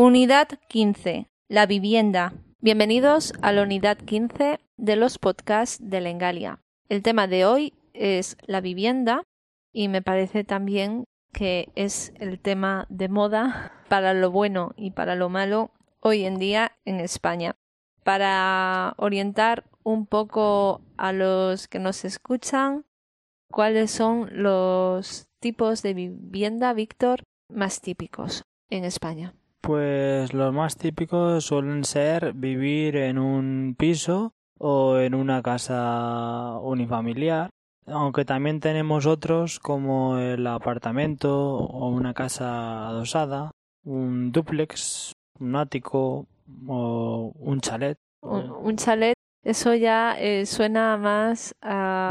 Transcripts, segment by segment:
Unidad 15. La vivienda. Bienvenidos a la unidad 15 de los podcasts de Lengalia. El tema de hoy es la vivienda y me parece también que es el tema de moda para lo bueno y para lo malo hoy en día en España. Para orientar un poco a los que nos escuchan, ¿cuáles son los tipos de vivienda, Víctor, más típicos en España? Pues los más típicos suelen ser vivir en un piso o en una casa unifamiliar, aunque también tenemos otros como el apartamento o una casa adosada, un dúplex, un ático o un chalet. Un chalet, eso ya suena más a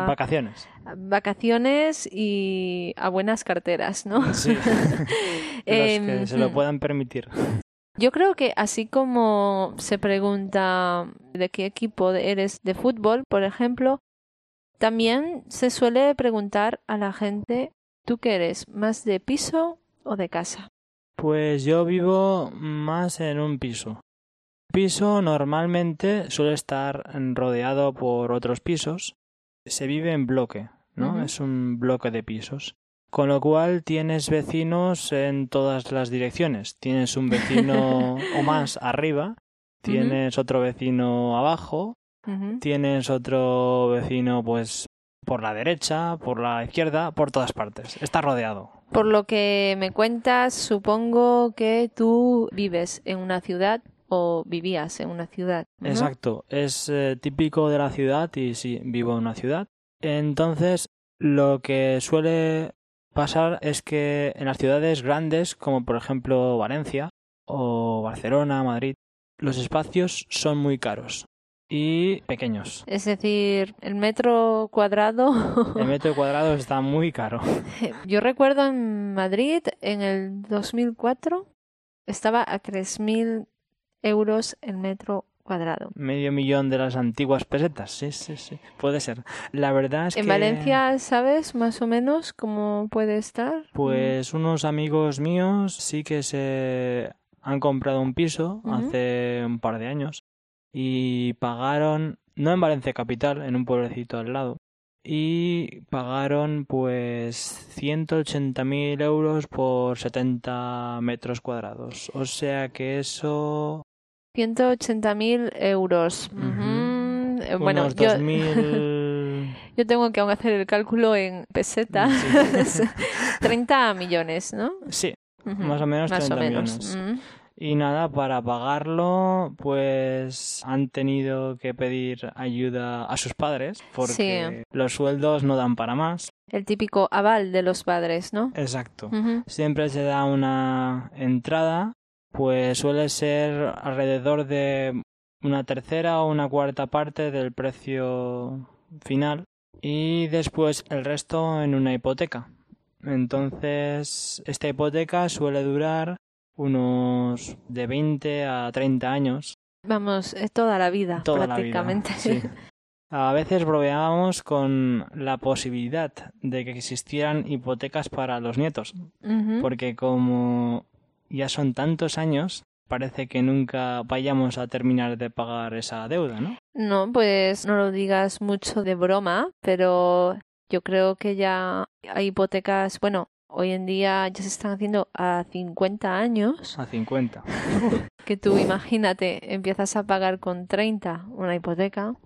vacaciones y a buenas carteras, ¿no? Sí, de los que se lo puedan permitir. Yo creo que así como se pregunta de qué equipo eres de fútbol, por ejemplo, también se suele preguntar a la gente, ¿tú qué eres? ¿Más de piso o de casa? Pues yo vivo más en un piso. El piso normalmente suele estar rodeado por otros pisos. Se vive en bloque, ¿no? Es un bloque de pisos. Con lo cual tienes vecinos en todas las direcciones. Tienes un vecino o más arriba, tienes otro vecino abajo, tienes otro vecino pues por la derecha, por la izquierda, por todas partes. Está rodeado. Por lo que me cuentas, supongo que tú vives en una ciudad o vivías en una ciudad, ¿no? Exacto, es típico de la ciudad y sí, vivo en una ciudad. Entonces, lo que suele pasar es que en las ciudades grandes, como por ejemplo Valencia o Barcelona, Madrid, los espacios son muy caros y pequeños. Es decir, el metro cuadrado. El metro cuadrado está muy caro. Yo recuerdo en Madrid, en el 2004, estaba a 3.000 euros el metro cuadrado. $500,000 de las antiguas pesetas, sí, puede ser. La verdad es en que... Valencia, ¿sabes más o menos cómo puede estar? Pues unos amigos míos sí que se han comprado un piso hace un par de años y pagaron, no en Valencia capital, en un pueblecito al lado, y pagaron pues 180.000 euros por 70 metros cuadrados. O sea que eso... 180.000 euros. Bueno, unos 2.000... yo tengo que aún hacer el cálculo en pesetas. Sí. 30 millones, ¿no? Sí, más o menos 30 millones. Y nada, para pagarlo, pues han tenido que pedir ayuda a sus padres porque los sueldos no dan para más. El típico aval de los padres, ¿no? Exacto. Siempre se da una entrada, pues suele ser alrededor de una tercera o una cuarta parte del precio final y después el resto en una hipoteca. Entonces, esta hipoteca suele durar unos de 20 a 30 años. Vamos, es toda la vida, prácticamente. La vida, sí. A veces bromeábamos con la posibilidad de que existieran hipotecas para los nietos, porque como ya son tantos años, parece que nunca vayamos a terminar de pagar esa deuda, ¿no? No, pues no lo digas mucho de broma, pero yo creo que ya hay hipotecas, bueno, hoy en día ya se están haciendo a 50 años. A 50. Que tú imagínate, empiezas a pagar con 30 una hipoteca,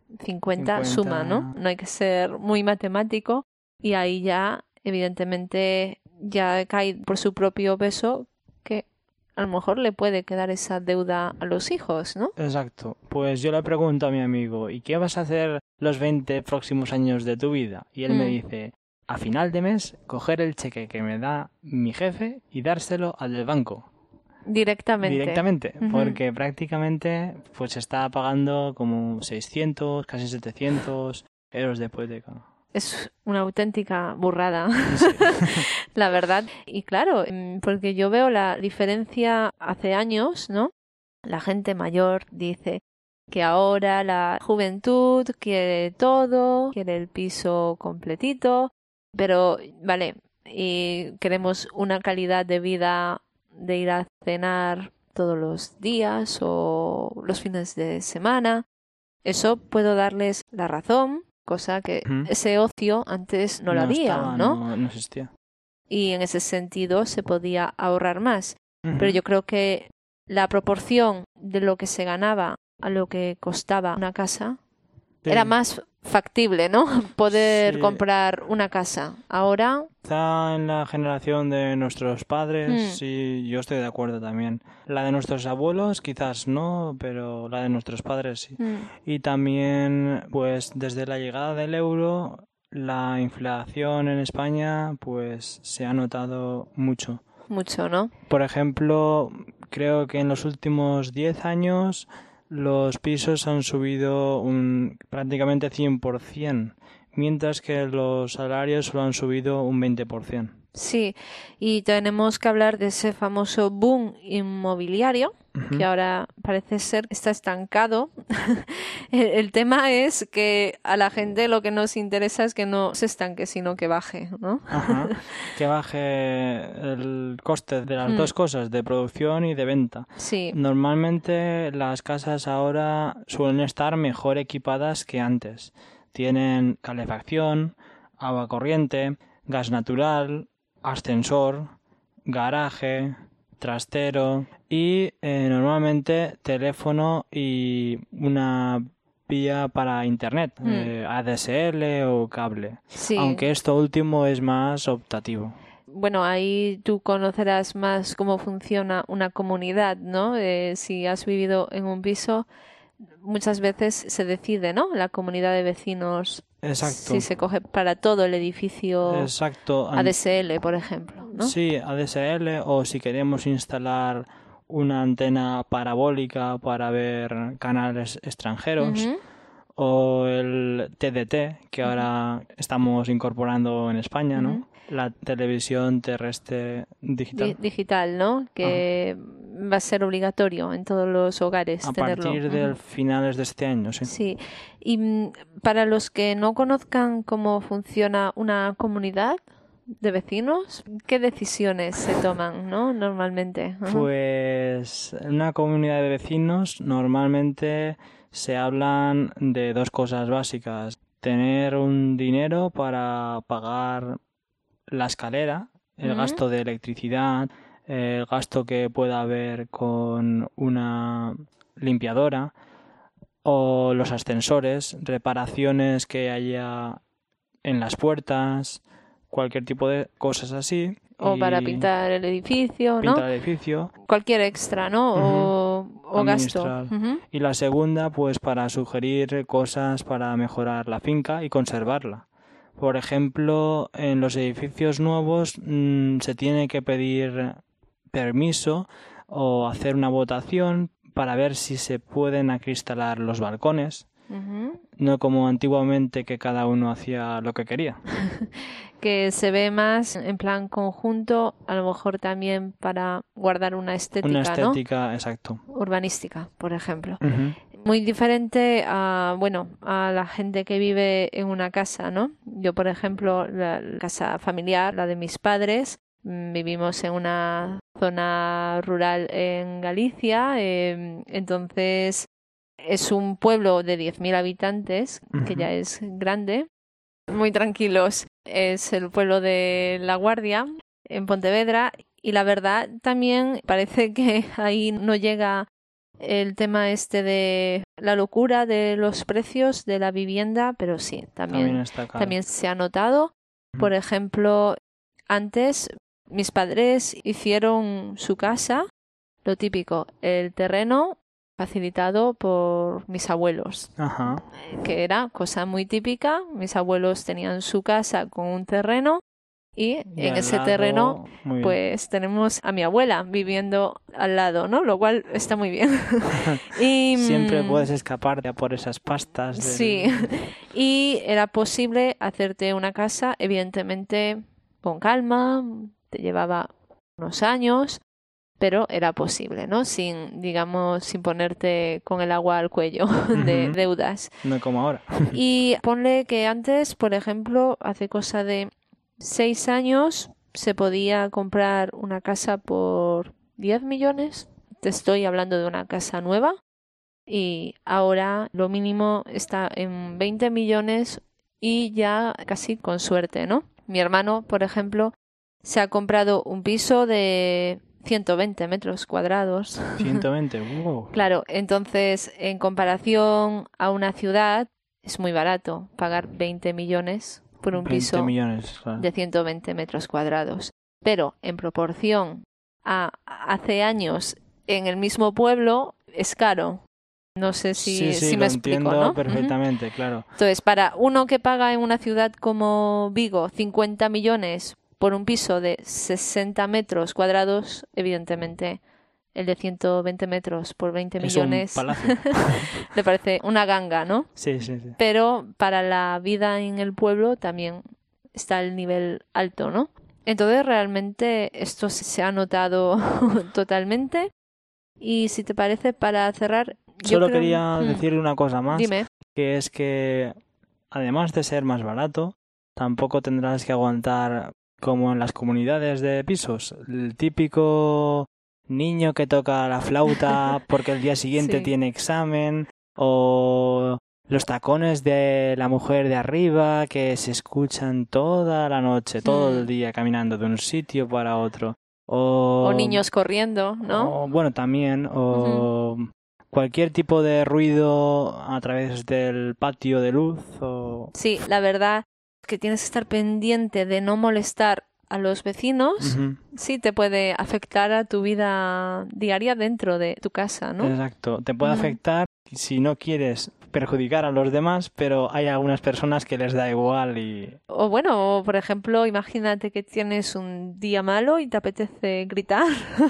50 suma, ¿no? No hay que ser muy matemático y ahí ya, evidentemente, ya cae por su propio peso que a lo mejor le puede quedar esa deuda a los hijos, ¿no? Exacto. Pues yo le pregunto a mi amigo, ¿y qué vas a hacer los 20 próximos años de tu vida? Y él me dice, a final de mes, coger el cheque que me da mi jefe y dárselo al del banco. Directamente, porque prácticamente pues está pagando como 600, casi 700 euros de hipoteca. Es una auténtica burrada, sí. La verdad. Y claro, porque yo veo la diferencia hace años, ¿no? La gente mayor dice que ahora la juventud quiere todo, quiere el piso completito, pero vale, y queremos una calidad de vida de ir a cenar todos los días o los fines de semana. Eso puedo darles la razón, cosa que ese ocio antes no lo había, estaba, ¿no? No existía. Y en ese sentido se podía ahorrar más. Pero yo creo que la proporción de lo que se ganaba a lo que costaba una casa era más factible, ¿no? Poder comprar una casa. Ahora... Está en la generación de nuestros padres, sí, yo estoy de acuerdo también. La de nuestros abuelos quizás no, pero la de nuestros padres sí. Y también, pues desde la llegada del euro, la inflación en España, pues se ha notado mucho. Mucho, ¿no? Por ejemplo, creo que en los últimos 10 años los pisos han subido prácticamente 100%, mientras que los salarios solo han subido un 20%. Sí, y tenemos que hablar de ese famoso boom inmobiliario, que ahora parece ser que está estancado. El tema es que a la gente lo que nos interesa es que no se estanque, sino que baje, ¿no? Que baje el coste de las dos cosas, de producción y de venta. Sí. Normalmente las casas ahora suelen estar mejor equipadas que antes. Tienen calefacción, agua corriente, gas natural, ascensor, garaje, trastero y normalmente teléfono y una vía para internet, ADSL o cable, aunque esto último es más optativo. Bueno, ahí tú conocerás más cómo funciona una comunidad, ¿no? Si has vivido en un piso, muchas veces se decide, ¿no? La comunidad de vecinos. Exacto. Si se coge para todo el edificio. Exacto. ADSL, por ejemplo, ¿no? Sí, ADSL, o si queremos instalar una antena parabólica para ver canales extranjeros, o el TDT, que ahora estamos incorporando en España, ¿no? La televisión terrestre digital. Digital, ¿no? Que va a ser obligatorio en todos los hogares tenerlo. A partir de finales de este año, sí. Sí. Y para los que no conozcan cómo funciona una comunidad de vecinos, ¿qué decisiones se toman, no? Normalmente. Pues en una comunidad de vecinos normalmente se hablan de dos cosas básicas. Tener un dinero para pagar la escalera, el gasto de electricidad, el gasto que pueda haber con una limpiadora o los ascensores, reparaciones que haya en las puertas, cualquier tipo de cosas así. O para pintar el edificio, ¿no? Pintar el edificio. Cualquier extra, ¿no? O gasto. Y la segunda, pues para sugerir cosas para mejorar la finca y conservarla. Por ejemplo, en los edificios nuevos se tiene que pedir permiso o hacer una votación para ver si se pueden acristalar los balcones. No como antiguamente, que cada uno hacía lo que quería. Que se ve más en plan conjunto, a lo mejor también para guardar una estética, Una estética, ¿no? exacto. Urbanística, por ejemplo. Muy diferente a la gente que vive en una casa, ¿no? Yo, por ejemplo, la casa familiar, la de mis padres, vivimos en una zona rural en Galicia, entonces es un pueblo de 10.000 habitantes, que ya es grande, muy tranquilos. Es el pueblo de La Guardia, en Pontevedra, y la verdad también parece que ahí no llega el tema de la locura de los precios de la vivienda, pero sí, también se ha notado. Por ejemplo, antes mis padres hicieron su casa, lo típico, el terreno facilitado por mis abuelos, que era cosa muy típica. Mis abuelos tenían su casa con un terreno y en ese terreno pues tenemos a mi abuela viviendo al lado, ¿no? Lo cual está muy bien. Y siempre puedes escaparte por esas pastas. Sí, y era posible hacerte una casa, evidentemente con calma, te llevaba unos años, pero era posible, ¿no? Sin ponerte con el agua al cuello de deudas. No como ahora. Y ponle que antes, por ejemplo, hace cosa de 6 años, se podía comprar una casa por 10 millones. Te estoy hablando de una casa nueva y ahora lo mínimo está en 20 millones y ya casi con suerte, ¿no? Mi hermano, por ejemplo, se ha comprado un piso de 120 metros cuadrados. 120, wow. Claro, entonces en comparación a una ciudad es muy barato pagar 20 millones por un 20 piso millones, claro. de 120 metros cuadrados. Pero en proporción a hace años en el mismo pueblo es caro. No sé si Sí, me lo explico, entiendo ¿no? perfectamente, claro. Entonces, para uno que paga en una ciudad como Vigo 50 millones por un piso de 60 metros cuadrados, evidentemente el de 120 metros por 20 Es millones un palacio. le parece una ganga, ¿no? Sí. Pero para la vida en el pueblo también está el nivel alto, ¿no? Entonces realmente esto se ha notado totalmente. Y si te parece, para cerrar, Solo yo creo... quería decirle una cosa más, Dime. que es que además de ser más barato, tampoco tendrás que aguantar como en las comunidades de pisos, el típico niño que toca la flauta porque el día siguiente Sí. tiene examen, o los tacones de la mujer de arriba que se escuchan toda la noche, todo el día caminando de un sitio para otro. O niños corriendo, ¿no? O, bueno, también, o cualquier tipo de ruido a través del patio de luz. Sí, la verdad es que tienes que estar pendiente de no molestar a los vecinos. Sí, te puede afectar a tu vida diaria dentro de tu casa, ¿no? Exacto, te puede afectar si no quieres perjudicar a los demás, pero hay algunas personas que les da igual y... O bueno, por ejemplo, imagínate que tienes un día malo y te apetece gritar.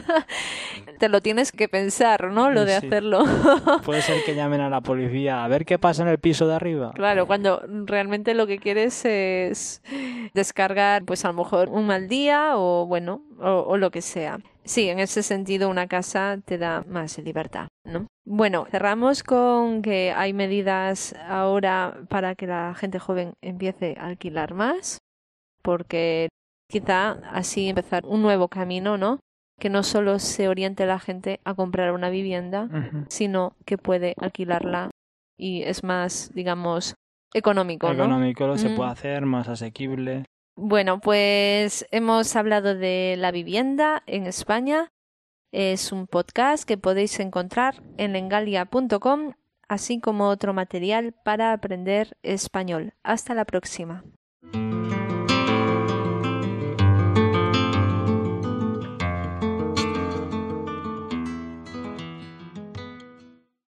Te lo tienes que pensar, ¿no? Lo de Sí. hacerlo. Puede ser que llamen a la policía a ver qué pasa en el piso de arriba. Claro, cuando realmente lo que quieres es descargar, pues a lo mejor un mal día o bueno, o lo que sea. Sí, en ese sentido una casa te da más libertad, ¿no? Bueno, cerramos con que hay medidas ahora para que la gente joven empiece a alquilar más, porque quizá así empezar un nuevo camino, ¿no? Que no solo se oriente la gente a comprar una vivienda, sino que puede alquilarla y es más, digamos, económico, ¿no? Económico, se puede hacer más asequible. Bueno, pues hemos hablado de la vivienda en España. Es un podcast que podéis encontrar en lengalia.com, así como otro material para aprender español. Hasta la próxima.